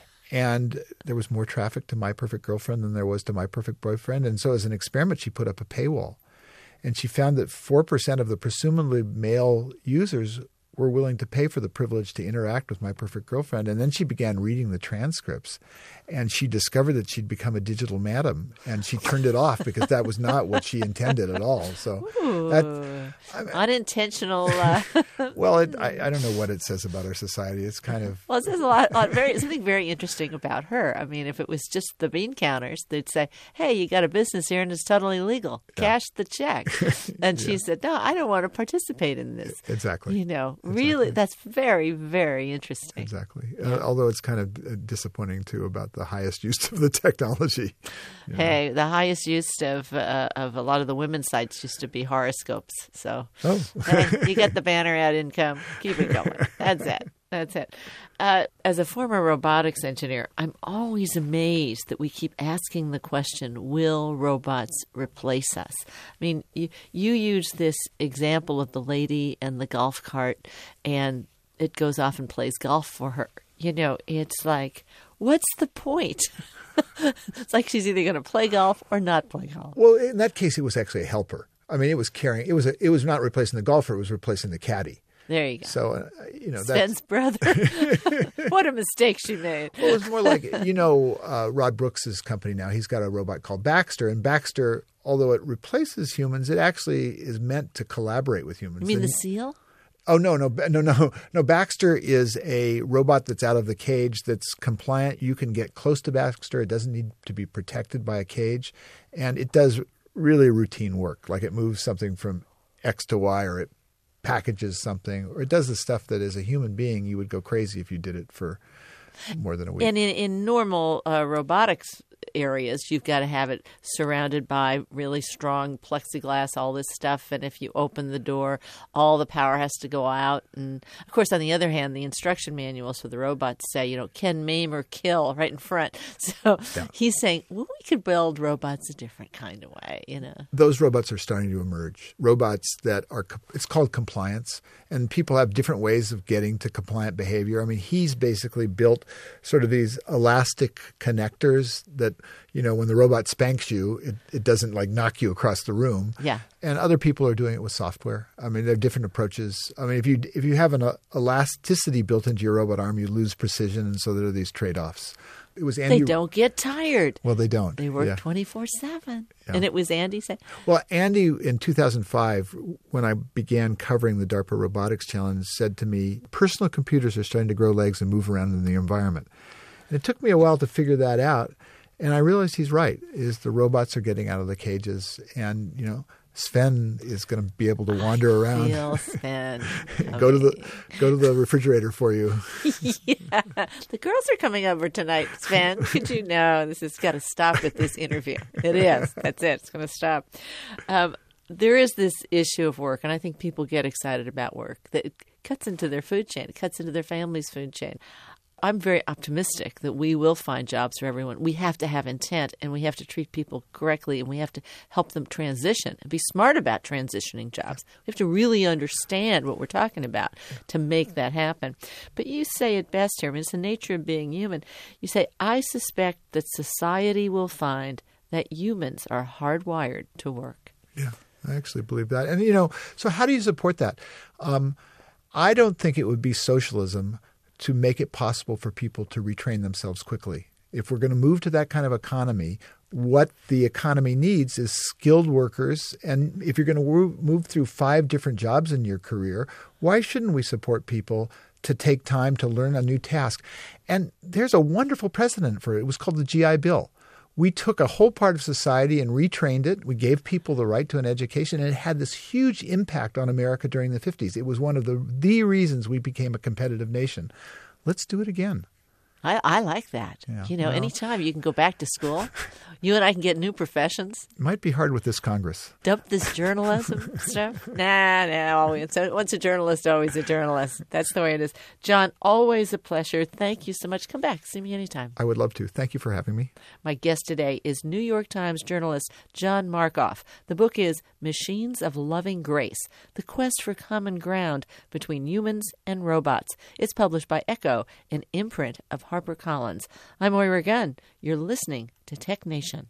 And there was more traffic to My Perfect Girlfriend than there was to My Perfect Boyfriend. And so as an experiment, she put up a paywall. And she found that four percent of the presumably male users were willing to pay for the privilege to interact with My Perfect Girlfriend. And then she began reading the transcripts, and she discovered that she'd become a digital madam, and she turned it off because that was not what she intended at all. So Ooh, that I mean, unintentional. Uh, well, it, I, I don't know what it says about our society. It's kind of well, it says a lot, a lot very something very interesting about her. I mean, if it was just the bean counters, they'd say, "Hey, you got a business here, and it's totally legal. Cash the check." And she yeah. said, "No, I don't want to participate in this." Exactly. You know. Exactly. Really, that's very, very interesting. Exactly. Yeah. Uh, although it's kind of disappointing, too, about the highest use of the technology. You know. Hey, the highest use of uh, of a lot of the women's sites used to be horoscopes. So oh. hey, you get the banner ad income. Keep it going. That's it. That's it. Uh, as a former robotics engineer, I'm always amazed that we keep asking the question, will robots replace us? I mean, you, you use this example of the lady and the golf cart, and it goes off and plays golf for her. You know, it's like, what's the point? It's like she's either going to play golf or not play golf. Well, in that case, it was actually a helper. I mean, it was carrying. It was a, it was not replacing the golfer. It was replacing the caddy. There you go. So, uh, you know, Sven's brother. What a mistake she made. Well, it was more like, you know, uh, Rod Brooks's company now, he's got a robot called Baxter. And Baxter, although it replaces humans, it actually is meant to collaborate with humans. You mean and, the seal? Oh, no, no, no, no. No, Baxter is a robot that's out of the cage that's compliant. You can get close to Baxter. It doesn't need to be protected by a cage. And it does really routine work. Like it moves something from X to Y, or it packages something, or it does the stuff that as a human being you would go crazy if you did it for more than a week. And in, in normal uh, robotics areas, you've got to have it surrounded by really strong plexiglass, all this stuff. And if you open the door, all the power has to go out. And of course, on the other hand, the instruction manuals for the robots say, you know, can maim or kill right in front. So yeah. He's saying, well, we could build robots a different kind of way, you know. Those robots are starting to emerge. Robots that are, it's called compliance. And people have different ways of getting to compliant behavior. I mean, he's basically built sort of these elastic connectors that, you know, when the robot spanks you, it, it doesn't like knock you across the room. Yeah. And other people are doing it with software. I mean, there are different approaches. I mean, if you if you have an uh, elasticity built into your robot arm, you lose precision. And so there are these trade-offs. It was Andy. They don't get tired. Well, they don't. They work yeah. twenty-four seven. Yeah. And it was Andy saying. Well, Andy, in two thousand five, when I began covering the DARPA Robotics Challenge, said to me, personal computers are starting to grow legs and move around in the environment. And it took me a while to figure that out. And I realized he's right, is the robots are getting out of the cages. And, you know, Sven is going to be able to wander I around. Feel Sven. go to the go to the refrigerator for you. Yeah. The girls are coming over tonight, Sven. Could you know this has got to stop with this interview. It is. That's it. It's going to stop. Um, there is this issue of work, and I think people get excited about work. That it cuts into their food chain. It cuts into their family's food chain. I'm very optimistic that we will find jobs for everyone. We have to have intent, and we have to treat people correctly, and we have to help them transition and be smart about transitioning jobs. We have to really understand what we're talking about to make that happen. But you say it best here. I mean, it's the nature of being human. You say, I suspect that society will find that humans are hardwired to work. Yeah, I actually believe that. And, you know, so how do you support that? Um, I don't think it would be socialism to make it possible for people to retrain themselves quickly. If we're going to move to that kind of economy, what the economy needs is skilled workers. And if you're going to move through five different jobs in your career, why shouldn't we support people to take time to learn a new task? And there's a wonderful precedent for it. It was called the G I Bill. We took a whole part of society and retrained it. We gave people the right to an education, and it had this huge impact on America during the fifties. It was one of the, the reasons we became a competitive nation. Let's do it again. I, I like that. Yeah, you know, well, anytime you can go back to school, you and I can get new professions. It might be hard with this Congress. Dump this journalism stuff. Nah, nah. Always, once a journalist, always a journalist. That's the way it is. John, always a pleasure. Thank you so much. Come back. See me anytime. I would love to. Thank you for having me. My guest today is New York Times journalist John Markoff. The book is Machines of Loving Grace, The Quest for Common Ground Between Humans and Robots. It's published by Echo, an imprint of HarperCollins. I'm Moira Gunn. You're listening to Tech Nation.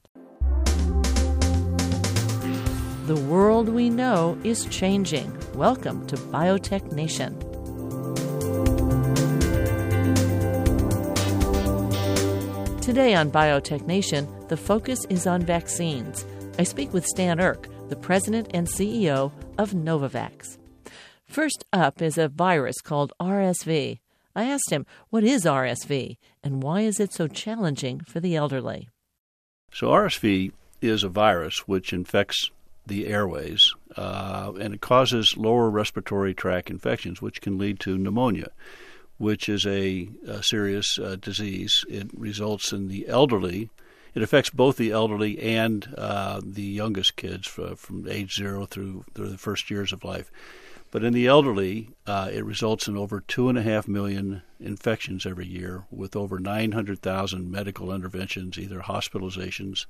The world we know is changing. Welcome to Biotech Nation. Today on Biotech Nation, the focus is on vaccines. I speak with Stan Erck, the president and C E O of Novavax. First up is a virus called R S V. I asked him, what is R S V and why is it so challenging for the elderly? So R S V is a virus which infects the airways, uh, and it causes lower respiratory tract infections, which can lead to pneumonia, which is a, a serious uh, disease. It results in the elderly. It affects both the elderly and uh, the youngest kids for, from age zero through, through the first years of life. But in the elderly, uh, it results in over two and a half million infections every year, with over nine hundred thousand medical interventions, either hospitalizations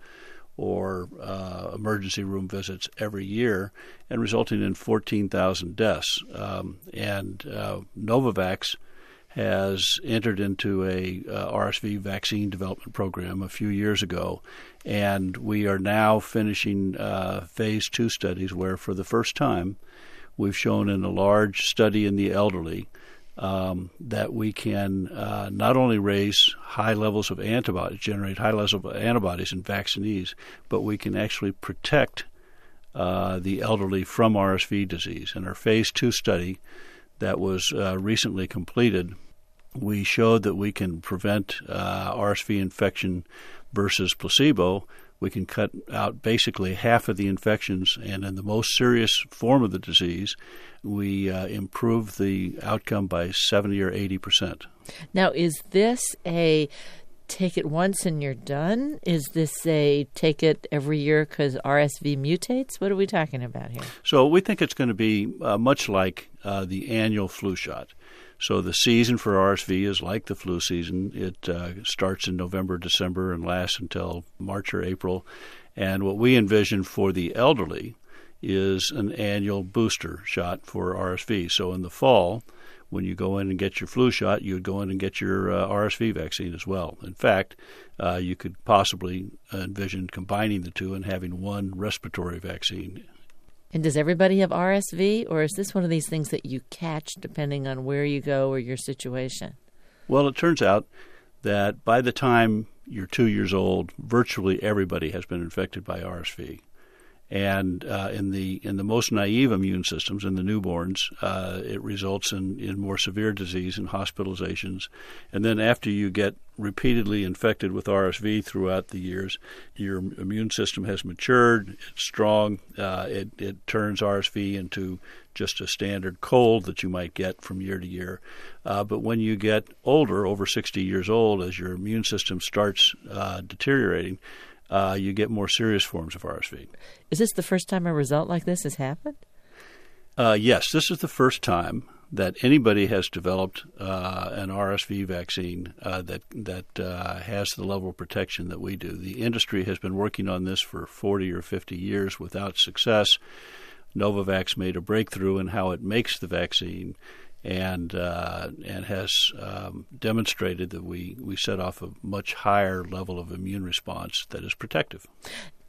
or uh, emergency room visits every year, and resulting in fourteen thousand deaths. Um, and uh, Novavax has entered into a uh, R S V vaccine development program a few years ago, and we are now finishing uh, phase two studies where, for the first time, we've shown in a large study in the elderly um, that we can uh, not only raise high levels of antibodies, generate high levels of antibodies in vaccinees, but we can actually protect uh, the elderly from R S V disease. In our phase two study that was uh, recently completed, we showed that we can prevent uh, R S V infection versus placebo. We can cut out basically half of the infections, and in the most serious form of the disease, we uh, improve the outcome by seventy or eighty percent. Now, is this a take it once and you're done? Is this a take it every year because R S V mutates? What are we talking about here? So we think it's going to be uh, much like uh, the annual flu shot. So the season for R S V is like the flu season. It uh, starts in November, December, and lasts until March or April. And what we envision for the elderly is an annual booster shot for R S V. So in the fall, when you go in and get your flu shot, you would go in and get your uh, R S V vaccine as well. In fact, uh, you could possibly envision combining the two and having one respiratory vaccine. And does everybody have R S V, or is this one of these things that you catch depending on where you go or your situation? Well, it turns out that by the time you're two years old, virtually everybody has been infected by R S V. And uh, in the in the most naive immune systems, in the newborns, uh, it results in, in more severe disease and hospitalizations. And then after you get repeatedly infected with R S V throughout the years, your immune system has matured, it's strong, uh, it, it turns R S V into just a standard cold that you might get from year to year. Uh, but when you get older, over sixty years old, as your immune system starts uh, deteriorating, Uh, you get more serious forms of R S V. Is this the first time a result like this has happened? Uh, yes, this is the first time that anybody has developed uh, an R S V vaccine uh, that that uh, has the level of protection that we do. The industry has been working on this for forty or fifty years without success. Novavax made a breakthrough in how it makes the vaccine, and uh, and has um, demonstrated that we, we set off a much higher level of immune response that is protective.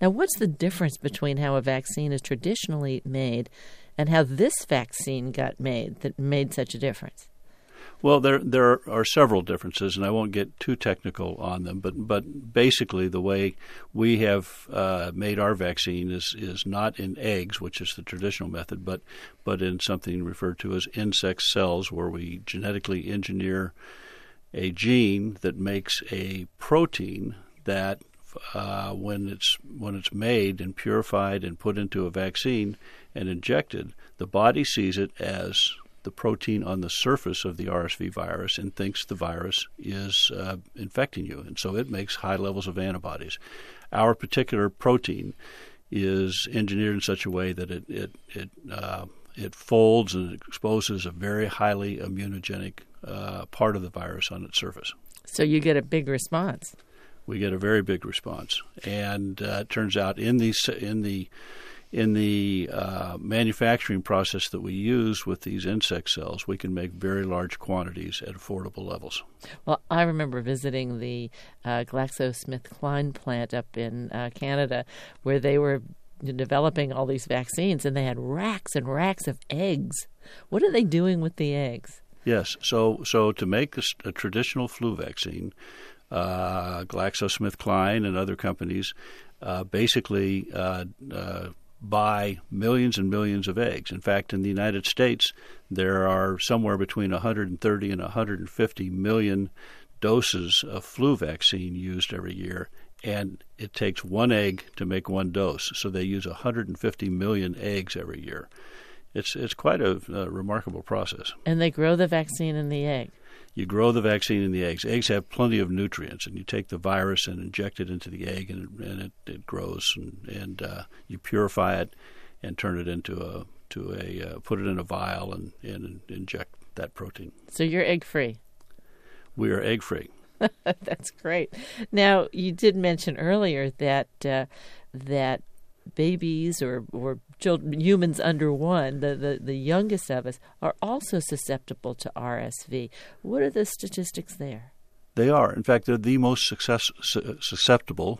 Now, what's the difference between how a vaccine is traditionally made and how this vaccine got made that made such a difference? Well, there there are several differences, and I won't get too technical on them. But but basically, the way we have uh, made our vaccine is is not in eggs, which is the traditional method, but but in something referred to as insect cells, where we genetically engineer a gene that makes a protein that, uh, when it's when it's made and purified and put into a vaccine and injected, the body sees it as the protein on the surface of the R S V virus and thinks the virus is uh, infecting you. And so it makes high levels of antibodies. Our particular protein is engineered in such a way that it it it, uh, it folds and exposes a very highly immunogenic uh, part of the virus on its surface. So you get a big response. We get a very big response. And uh, it turns out in the, in the In the uh, manufacturing process that we use with these insect cells, we can make very large quantities at affordable levels. Well, I remember visiting the uh, GlaxoSmithKline plant up in uh, Canada, where they were developing all these vaccines, and they had racks and racks of eggs. What are they doing with the eggs? Yes. So, so to make a, a traditional flu vaccine, uh, GlaxoSmithKline and other companies uh, basically uh, uh, buy millions and millions of eggs. In fact, in the United States, there are somewhere between one hundred thirty and one hundred fifty million doses of flu vaccine used every year, and it takes one egg to make one dose. So they use one hundred fifty million eggs every year. It's it's quite a, a remarkable process. And they grow the vaccine in the egg. You grow the vaccine in the eggs. Eggs have plenty of nutrients, and you take the virus and inject it into the egg, and, and it, it grows, and, and uh, you purify it and turn it into a to a uh, put it in a vial and, and inject that protein. So you're egg free. We are egg free. That's great. Now, you did mention earlier that uh, that babies or or children, humans under one, the, the, the youngest of us, are also susceptible to R S V. What are the statistics there? They are. In fact, they're the most success, su- susceptible.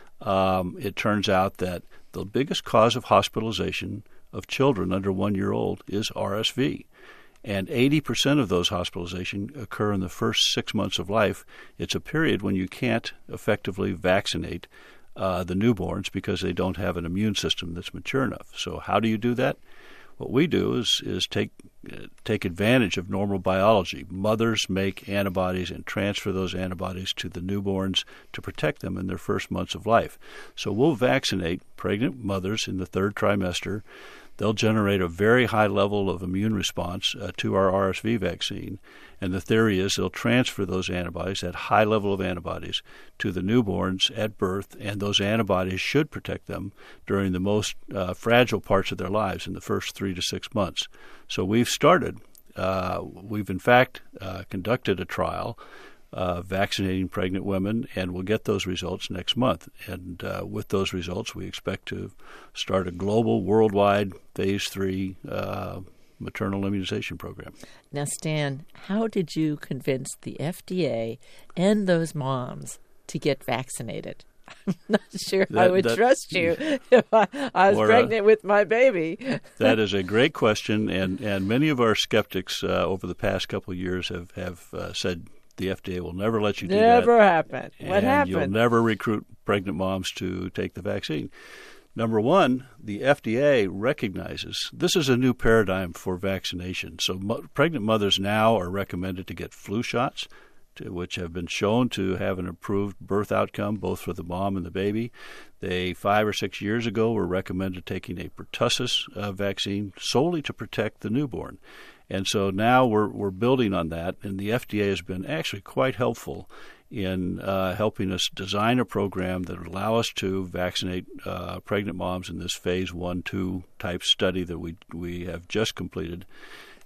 Um, it turns out that the biggest cause of hospitalization of children under one year old is R S V. And eighty percent of those hospitalizations occur in the first six months of life. It's a period when you can't effectively vaccinate Uh, the newborns because they don't have an immune system that's mature enough. So how do you do that? What we do is is take uh, take advantage of normal biology. Mothers make antibodies and transfer those antibodies to the newborns to protect them in their first months of life. So we'll vaccinate pregnant mothers in the third trimester. They'll generate a very high level of immune response uh, to our R S V vaccine. And the theory is they'll transfer those antibodies, that high level of antibodies, to the newborns at birth, and those antibodies should protect them during the most uh, fragile parts of their lives in the first three to six months. So we've started, uh, we've in fact uh, conducted a trial Uh, vaccinating pregnant women, and we'll get those results next month. And uh, with those results, we expect to start a global, worldwide phase three uh, maternal immunization program. Now, Stan, how did you convince the F D A and those moms to get vaccinated? I'm not sure that, I would that, trust you if I, I was or, pregnant uh, with my baby. That is a great question, and, and many of our skeptics uh, over the past couple of years have, have uh, said, the F D A will never let you do that. Never happened. What and happened? You'll never recruit pregnant moms to take the vaccine. Number one, the F D A recognizes this is a new paradigm for vaccination. So mo- pregnant mothers now are recommended to get flu shots, to, which have been shown to have an improved birth outcome both for the mom and the baby. They, five or six years ago, were recommended taking a pertussis uh, vaccine solely to protect the newborn. And so now we're we're building on that, and the F D A has been actually quite helpful in uh, helping us design a program that would allow us to vaccinate uh, pregnant moms in this phase one, two type study that we we have just completed.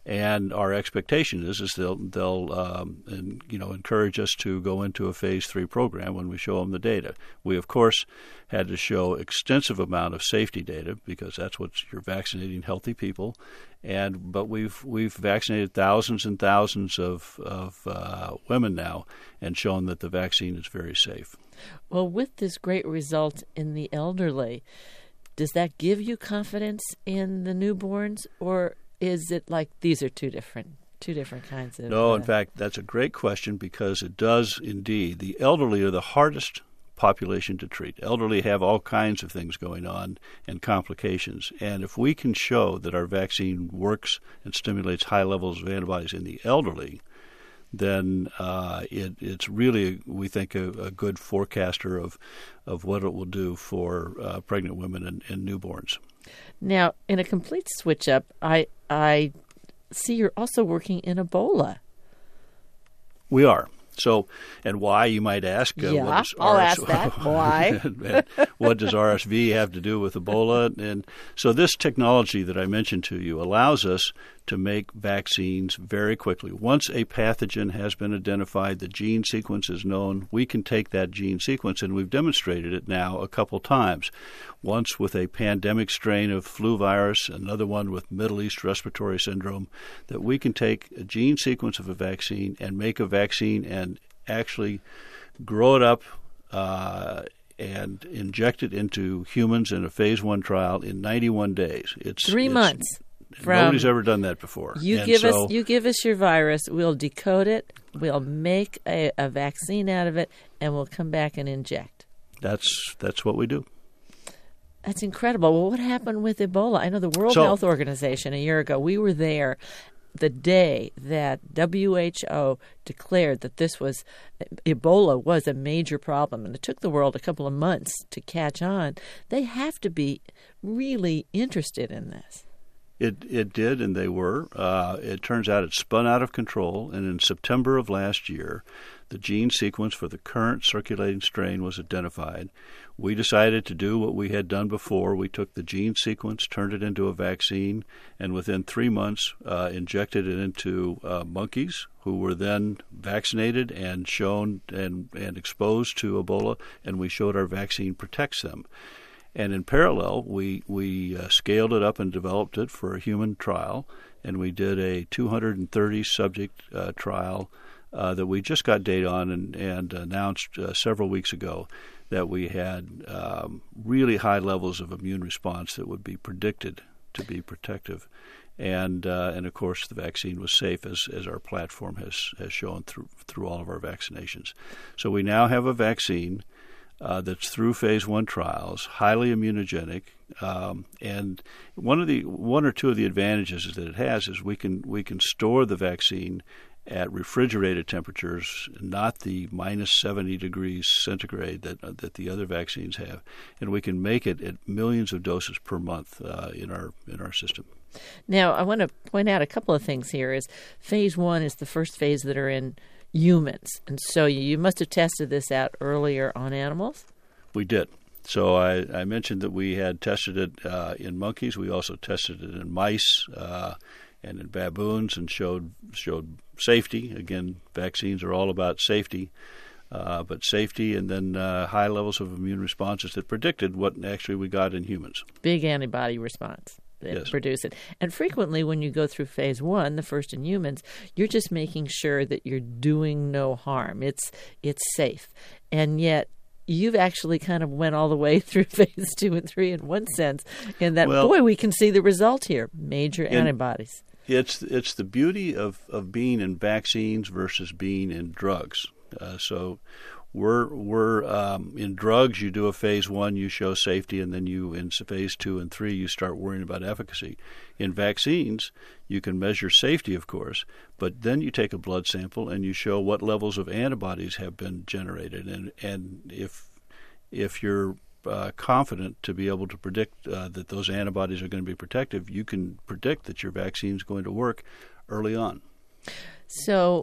And our expectation is is they'll they'll um, and, you know encourage us to go into a phase three program when we show them the data. We of course had to show extensive amount of safety data because that's what you're vaccinating healthy people, and but we've we've vaccinated thousands and thousands of of uh, women now and shown that the vaccine is very safe. Well, with this great result in the elderly, does that give you confidence in the newborns, or is it like these are two different two different kinds of... No, uh, in fact, that's a great question because it does indeed. The elderly are the hardest population to treat. Elderly have all kinds of things going on and complications. And if we can show that our vaccine works and stimulates high levels of antibodies in the elderly, then uh, it, it's really, we think, a, a good forecaster of, of what it will do for uh, pregnant women and, and newborns. Now, in a complete switch up, I I see you're also working in Ebola. We are. So, and why, you might ask? Uh, Yeah, what does I'll R S- ask that. Why? and what does R S V have to do with Ebola? And so this technology that I mentioned to you allows us to make vaccines very quickly. Once a pathogen has been identified, the gene sequence is known, we can take that gene sequence, and we've demonstrated it now a couple times. Once with a pandemic strain of flu virus, another one with Middle East respiratory syndrome, that we can take a gene sequence of a vaccine and make a vaccine and actually grow it up uh, and inject it into humans in a phase one trial in ninety-one days. It's Three it's, months. From Nobody's ever done that before. You and give so, us you give us your virus, we'll decode it, we'll make a, a vaccine out of it, and we'll come back and inject. That's that's what we do. That's incredible. Well, what happened with Ebola? I know the World So- Health Organization a year ago, we were there the day that W H O declared that this was Ebola was a major problem, and it took the world a couple of months to catch on. They have to be really interested in this. It it did, and they were. Uh, it turns out it spun out of control, and in September of last year, the gene sequence for the current circulating strain was identified. We decided to do what we had done before. We took the gene sequence, turned it into a vaccine, and within three months uh, injected it into uh, monkeys who were then vaccinated and shown and, and exposed to Ebola, and we showed our vaccine protects them. And in parallel, we we uh, scaled it up and developed it for a human trial, and we did a two hundred thirty subject uh, trial uh, that we just got data on and, and announced uh, several weeks ago that we had um, really high levels of immune response that would be predicted to be protective. And uh, and of course, the vaccine was safe, as, as our platform has, has shown through through all of our vaccinations. So we now have a vaccine Uh, that's through phase one trials, highly immunogenic, um, and one of the one or two of the advantages that it has is we can we can store the vaccine at refrigerated temperatures, not the minus seventy degrees centigrade that uh, that the other vaccines have, and we can make it at millions of doses per month uh, in our in our system. Now, I want to point out a couple of things here. Is phase one is the first phase that are in humans, and so you must have tested this out earlier on animals? We did. So I, I mentioned that we had tested it uh, in monkeys. We also tested it in mice uh, and in baboons and showed showed safety. Again, vaccines are all about safety, uh, but safety and then uh, high levels of immune responses that predicted what actually we got in humans. Big antibody response. Yes. Produce it. And frequently when you go through phase one, the first in humans, you're just making sure that you're doing no harm. It's it's safe. And yet you've actually kind of went all the way through phase two and three in one sense, in that, well, boy, we can see the result here, major antibodies. It's it's the beauty of, of being in vaccines versus being in drugs. Uh, so We're we're um, in drugs. You do a phase one, you show safety, and then you in phase two and three, you start worrying about efficacy. In vaccines, you can measure safety, of course, but then you take a blood sample and you show what levels of antibodies have been generated, and and if if you're uh, confident to be able to predict uh, that those antibodies are going to be protective, you can predict that your vaccine is going to work early on. So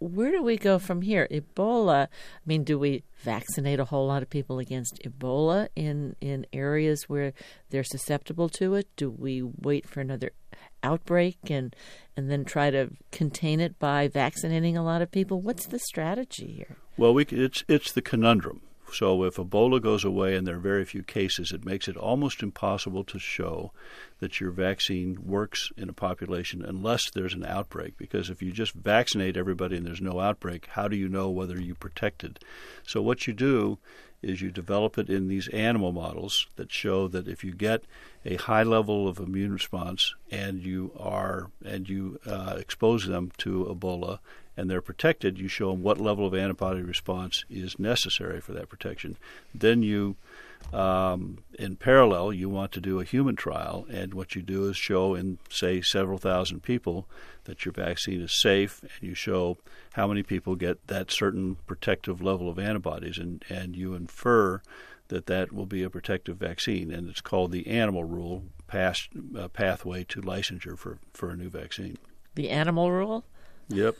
where do we go from here? Ebola, I mean, do we vaccinate a whole lot of people against Ebola in, in areas where they're susceptible to it? Do we wait for another outbreak and and then try to contain it by vaccinating a lot of people? What's the strategy here? Well, we, it's it's the conundrum. So if Ebola goes away and there are very few cases, it makes it almost impossible to show that your vaccine works in a population unless there's an outbreak. Because if you just vaccinate everybody and there's no outbreak, how do you know whether you protected? So what you do is you develop it in these animal models that show that if you get a high level of immune response and you are and you uh, expose them to Ebola and they're protected, you show them what level of antibody response is necessary for that protection. Then you, um, in parallel, you want to do a human trial, and what you do is show in, say, several thousand people that your vaccine is safe, and you show how many people get that certain protective level of antibodies, and, and you infer that that will be a protective vaccine, and it's called the animal rule, past, uh, pathway to licensure for, for a new vaccine. The animal rule? Yep.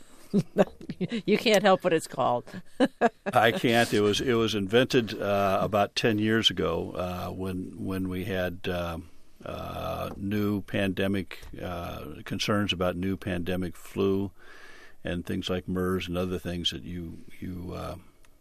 You can't help what it's called. I can't. It was it was invented uh, about ten years ago uh, when when we had uh, uh, new pandemic uh, concerns about new pandemic flu and things like MERS and other things that you you uh,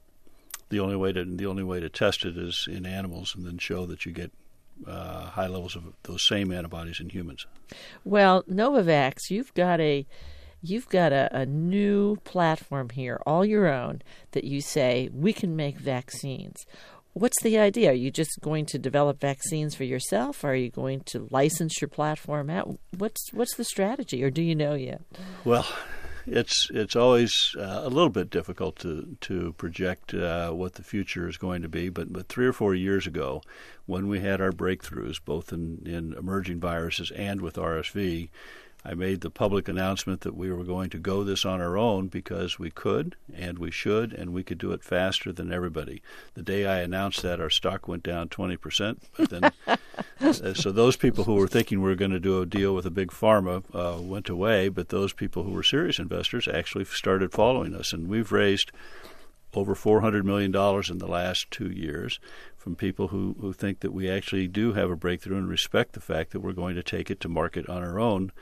the only way to the only way to test it is in animals and then show that you get uh, high levels of those same antibodies in humans. Well, Novavax, you've got a You've got a, a new platform here, all your own, that you say, we can make vaccines. What's the idea? Are you just going to develop vaccines for yourself? Are you going to license your platform out? What's what's the strategy, or do you know yet? Well, it's it's always uh, a little bit difficult to, to project uh, what the future is going to be, but, but three or four years ago, when we had our breakthroughs, both in, in emerging viruses and with R S V, I made the public announcement that we were going to go this on our own because we could and we should and we could do it faster than everybody. The day I announced that, our stock went down twenty percent. But then, uh, so those people who were thinking we were going to do a deal with a big pharma uh, went away, but those people who were serious investors actually started following us. And we've raised over four hundred million dollars in the last two years from people who, who think that we actually do have a breakthrough and respect the fact that we're going to take it to market on our own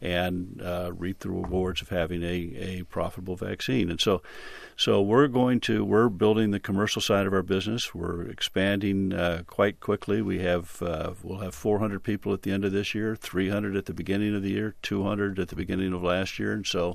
and uh, reap the rewards of having a, a profitable vaccine. And so so we're going to, we're building the commercial side of our business. We're expanding uh, quite quickly. We have, uh, we'll have four hundred people at the end of this year, three hundred at the beginning of the year, two hundred at the beginning of last year. And so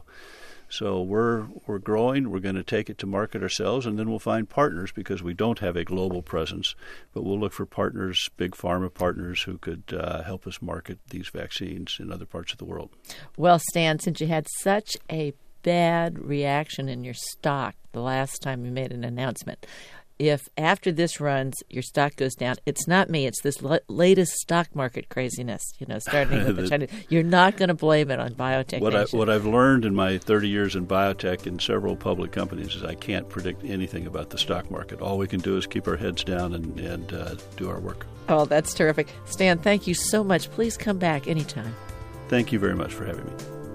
So we're we're growing. We're going to take it to market ourselves, and then we'll find partners because we don't have a global presence. But we'll look for partners, big pharma partners, who could uh, help us market these vaccines in other parts of the world. Well, Stan, since you had such a bad reaction in your stock the last time you made an announcement, if after this runs your stock goes down, it's not me. It's this l- latest stock market craziness, you know, starting with the Chinese. You're not going to blame it on biotech. What, I, what I've learned in my thirty years in biotech in several public companies is I can't predict anything about the stock market. All we can do is keep our heads down and, and uh, do our work. Oh, that's terrific. Stan, thank you so much. Please come back anytime. Thank you very much for having me.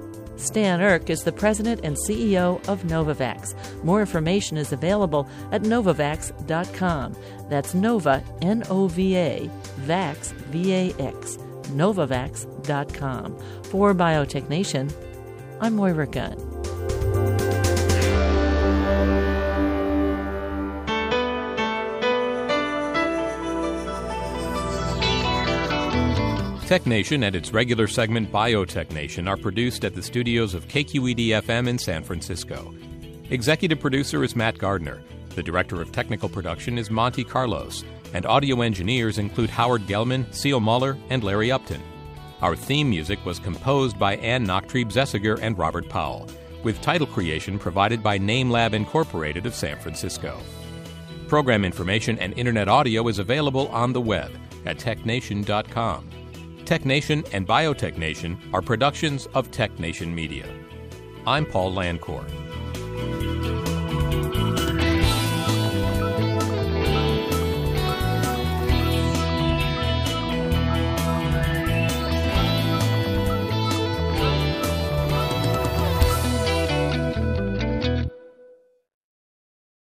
Stan Erck is the president and C E O of Novavax. More information is available at novavax dot com. That's Nova, N O V A, Vax, V A X, novavax dot com. For Biotech Nation, I'm Moira Gunn. Tech Nation and its regular segment Biotech Nation are produced at the studios of K Q E D F M in San Francisco. Executive producer is Matt Gardner. The director of technical production is Monty Carlos. And audio engineers include Howard Gelman, Seal Muller, and Larry Upton. Our theme music was composed by Ann Nachtrieb-Zessiger and Robert Powell, with title creation provided by NameLab Incorporated of San Francisco. Program information and internet audio is available on the web at tech nation dot com. Tech Nation and Biotech Nation are productions of Tech Nation Media. I'm Paul Landcore.